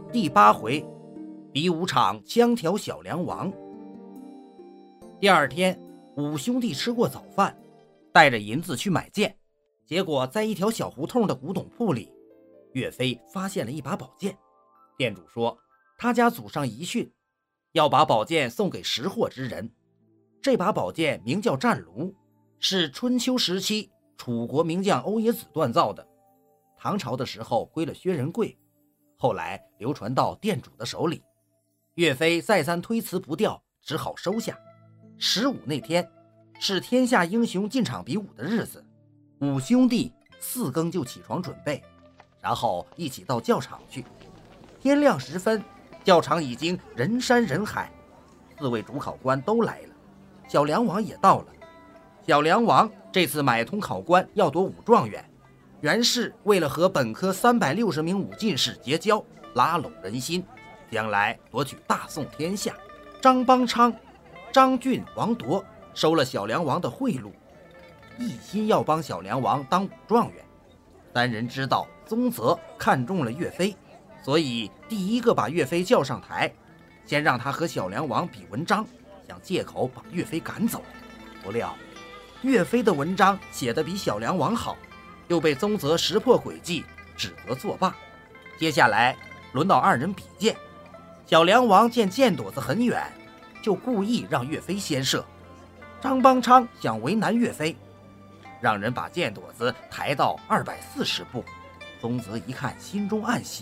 第8回，比武场枪挑小梁王。第二天，五兄弟吃过早饭，带着银子去买剑，结果在一条小胡同的古董铺里，岳飞发现了一把宝剑。店主说他家祖上遗训，要把宝剑送给识货之人。这把宝剑名叫战卢，是春秋时期楚国名将欧冶子锻造的，唐朝的时候归了薛仁贵，后来流传到店主的手里。岳飞再三推辞不掉，只好收下。15那天是天下英雄进场比武的日子，五兄弟4更就起床准备，然后一起到教场去。天亮时分，教场已经人山人海，4位主考官都来了，小梁王也到了。小梁王这次买通考官要夺武状元，原是为了和本科360名武进士结交，拉拢人心，将来夺取大宋天下。张邦昌、张俊、王铎收了小梁王的贿赂，一心要帮小梁王当武状元。3人知道宗泽看中了岳飞，所以第一个把岳飞叫上台，先让他和小梁王比文章，想借口把岳飞赶走。不料岳飞的文章写得比小梁王好，又被宗泽识破诡计，指责作罢。接下来轮到2人比剑，小梁王见箭垛子很远，就故意让岳飞先射。张邦昌想为难岳飞，让人把箭垛子抬到240步。宗泽一看，心中暗喜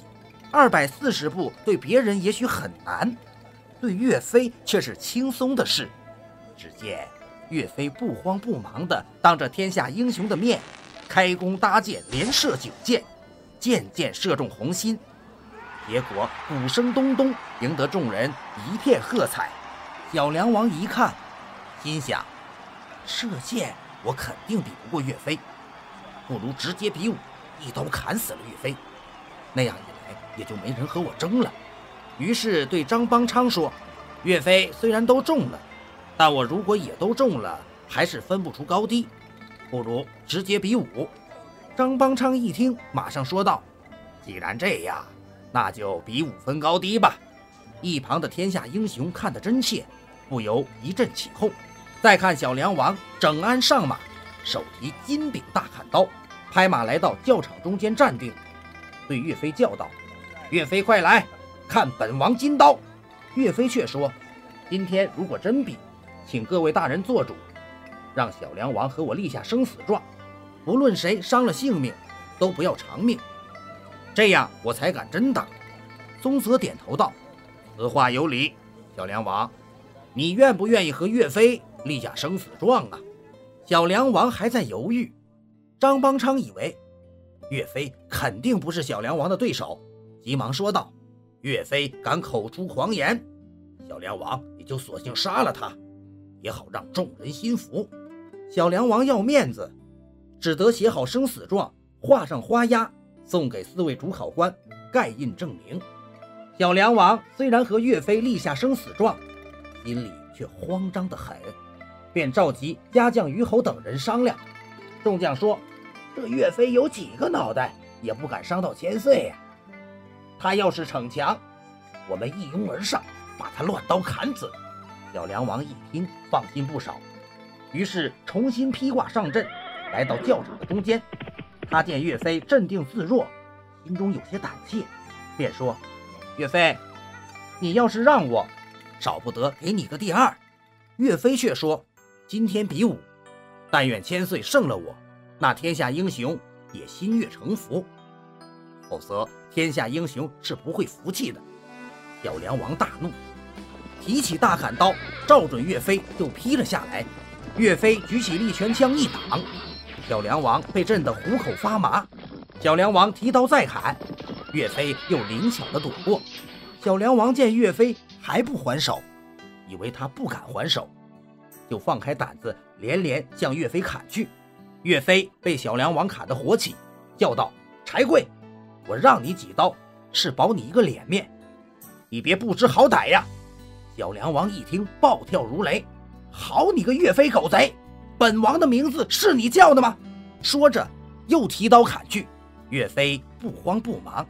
，240步对别人也许很难，对岳飞却是轻松的事。只见岳飞不慌不忙地当着天下英雄的面开弓搭箭，连射9箭，箭箭射中红心。结果鼓声咚咚，赢得众人一片喝彩。小梁王一看，心想射箭我肯定比不过岳飞，不如直接比武，一刀砍死了岳飞，那样一来也就没人和我争了。于是对张邦昌说，岳飞虽然都中了，但我如果也都中了，还是分不出高低，不如直接比武。张邦昌一听，马上说道，既然这样，那就比武分高低吧。一旁的天下英雄看得真切，不由一阵起哄。再看小梁王整鞍上马，手提金柄大砍刀，拍马来到教场中间站定，对岳飞叫道，岳飞快来看本王金刀。岳飞却说，今天如果真比，请各位大人做主，让小梁王和我立下生死状，不论谁伤了性命，都不要偿命，这样我才敢真打。宗泽点头道，此话有理，小梁王，你愿不愿意和岳飞立下生死状啊？小梁王还在犹豫，张邦昌以为岳飞肯定不是小梁王的对手，急忙说道，岳飞敢口出狂言，小梁王也就索性杀了他，也好让众人心服。小梁王要面子，只得写好生死状，画上花押，送给4位主考官盖印证明。小梁王虽然和岳飞立下生死状，心里却慌张得很，便召集家将虞侯等人商量。众将说，这岳飞有几个脑袋，也不敢伤到千岁呀。他要是逞强，我们一拥而上，把他乱刀砍死。小梁王一听，放心不少，于是重新披挂上阵，来到教场的中间。他见岳飞镇定自若，心中有些胆怯，便说，岳飞，你要是让我，少不得给你个第2。岳飞却说，今天比武，但愿千岁胜了我，那天下英雄也心悦诚服，否则天下英雄是不会服气的。小梁王大怒，提起大砍刀，照准岳飞就劈了下来。岳飞举起力拳枪一挡，小梁王被震得虎口发麻。小梁王提刀再砍，岳飞又灵巧地躲过。小梁王见岳飞还不还手，以为他不敢还手，就放开胆子连连向岳飞砍去。岳飞被小梁王砍得火起，叫道，柴贵，我让你几刀是保你一个脸面，你别不知好歹呀。小梁王一听，暴跳如雷，好你个岳飞狗贼，本王的名字是你叫的吗？说着又提刀砍去。岳飞不慌不忙，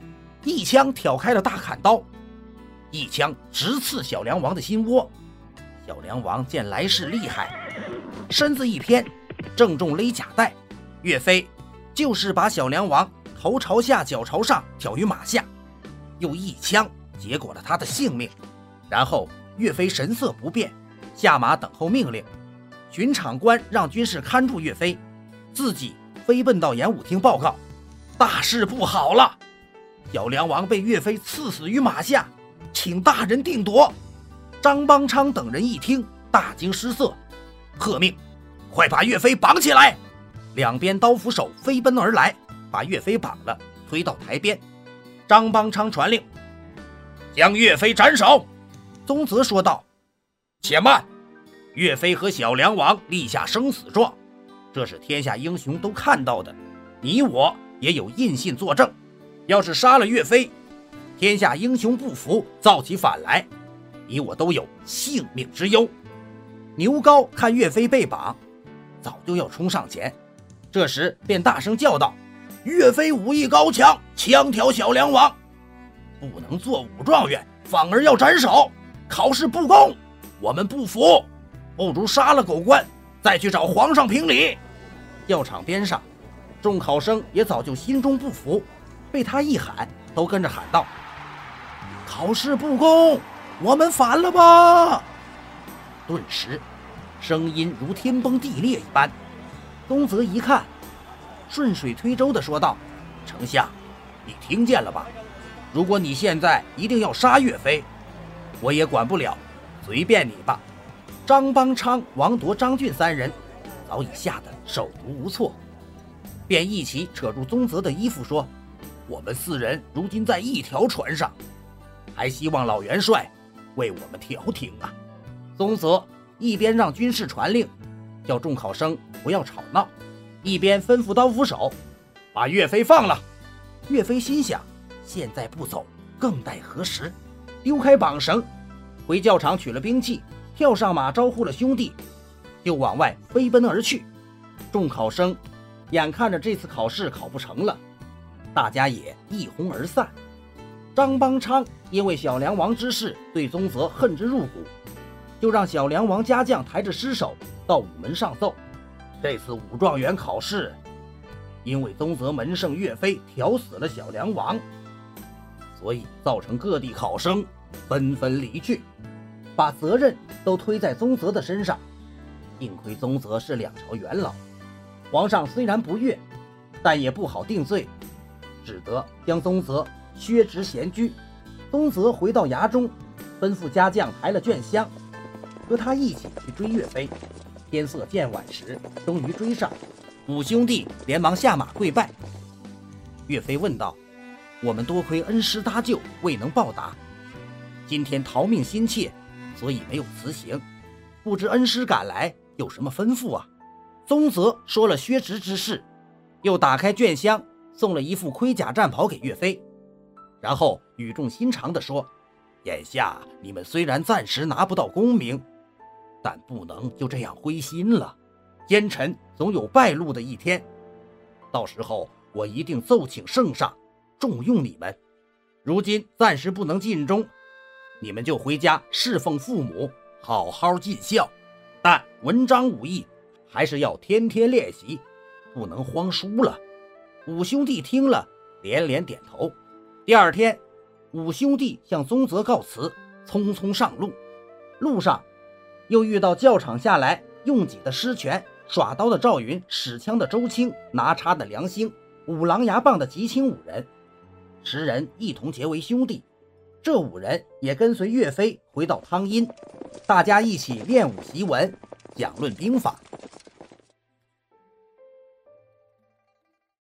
一枪挑开了大砍刀，一枪直刺小梁王的心窝。小梁王见来势厉害，身子一偏，正中勒甲带。岳飞就是把小梁王头朝下脚朝上挑于马下，又一枪结果了他的性命。然后岳飞神色不变，下马等候命令。巡场官让军士看住岳飞，自己飞奔到演武厅报告：大事不好了，小梁王被岳飞刺死于马下，请大人定夺。张邦昌等人一听，大惊失色，喝命：快把岳飞绑起来！两边刀斧手飞奔而来，把岳飞绑了，推到台边。张邦昌传令：将岳飞斩首。宗泽说道：且慢，岳飞和小梁王立下生死状，这是天下英雄都看到的，你我也有印信作证。要是杀了岳飞，天下英雄不服，造起反来，你我都有性命之忧。牛皋看岳飞被绑，早就要冲上前，这时便大声叫道：岳飞武艺高强，枪挑小梁王，不能做武状元，反而要斩首，考试不公，我们不服，不如杀了狗官，再去找皇上评理。药场边上，众考生也早就心中不服，被他一喊，都跟着喊道：考试不公，我们反了吧！顿时声音如天崩地裂一般。宗泽一看，顺水推舟地说道：丞相，你听见了吧？如果你现在一定要杀岳飞，我也管不了，随便你吧。张邦昌、王铎、张俊三人早已吓得手足无措，便一起扯住宗泽的衣服说：我们四人如今在一条船上，还希望老元帅为我们调停啊。宗泽一边让军士传令，叫众考生不要吵闹，一边吩咐刀斧手把岳飞放了。岳飞心想，现在不走，更待何时？丢开绑绳，回教场取了兵器，跳上马招呼了兄弟，就往外飞奔而去。众考生眼看着这次考试考不成了，大家也一哄而散。张邦昌因为小梁王之事对宗泽恨之入骨，就让小梁王家将抬着尸首到午门上奏，这次武状元考试因为宗泽门圣岳飞挑死了小梁王，所以造成各地考生纷纷离去，把责任都推在宗泽的身上。幸亏宗泽是两朝元老，皇上虽然不悦，但也不好定罪，只得将宗泽削职闲居。宗泽回到衙中，吩咐家将抬了卷箱，和他一起去追岳飞。天色渐晚时，终于追上，五兄弟连忙下马跪拜。岳飞问道：我们多亏恩师搭救，未能报答，今天逃命心切，所以没有辞行，不知恩师赶来有什么吩咐啊？宗泽说了削职之事，又打开卷箱，送了一副盔甲战袍给岳飞，然后语重心长地说：眼下你们虽然暂时拿不到功名，但不能就这样灰心了，奸臣总有败露的一天，到时候我一定奏请圣上重用你们。如今暂时不能尽忠，你们就回家侍奉父母，好好尽孝，但文章武艺还是要天天练习，不能荒疏了。五兄弟听了连连点头。第二天，五兄弟向宗泽告辞，匆匆上路。路上又遇到教场下来用戟的施权，耍刀的赵云，使枪的周青，拿叉的梁兴，舞狼牙棒的吉清五人。10人一同结为兄弟，这5人也跟随岳飞回到汤阴，大家一起练武习文，讲论兵法。